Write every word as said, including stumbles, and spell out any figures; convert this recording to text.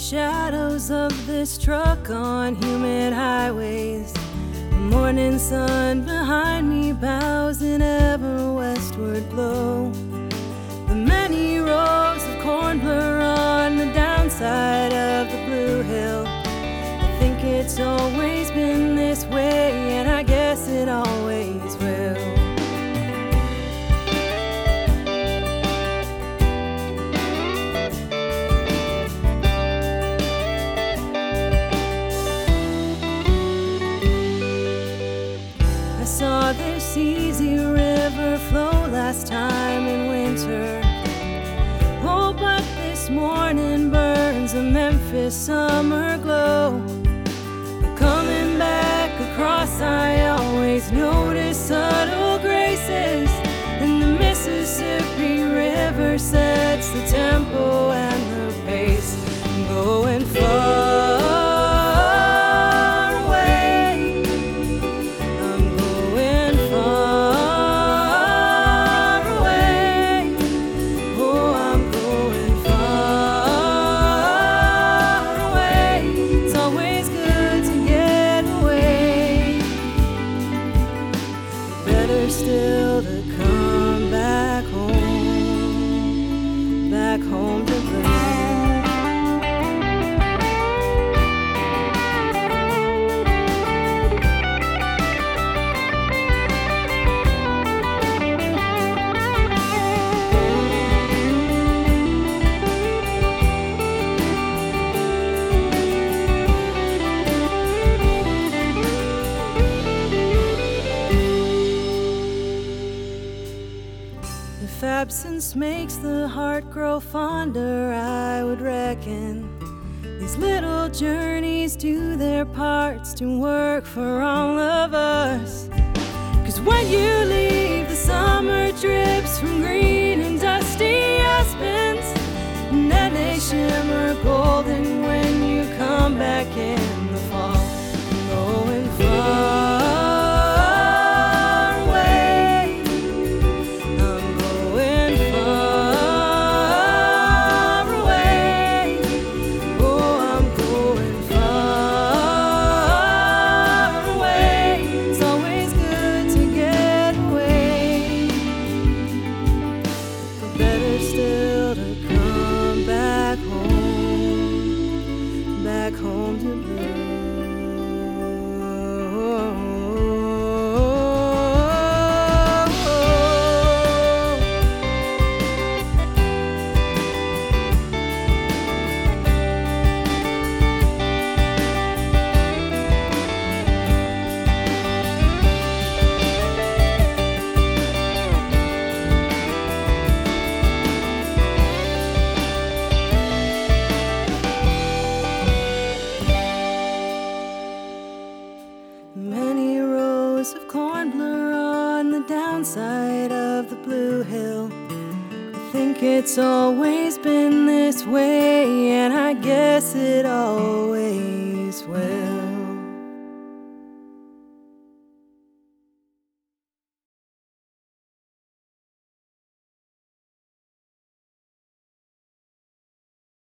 shadows of this truck on humid highways. The morning sun behind me bows in ever westward glow. The many rows of corn blur on the downside of the Blue Hill. I think it's always been this way, and I guess it always will. I saw this easy river flow last time in winter. Oh, but this morning burns a Memphis summer glow. Coming back across, I always notice subtle graces, and the Mississippi River sets the tempo and the pace. I'm going far. Still to come back home, back home to Blue. If absence makes the heart grow fonder, I would reckon these little journeys do their parts to work for all of us. 'Cause when you leave, the summer drips from green and dusty aspens, and then they shimmer golden when you come back in the fall. I'm going far. Still to come back home, back home to Blue. Many rows of corn blur on the downside of the Blue Hill. I think it's always been this way, and I guess it always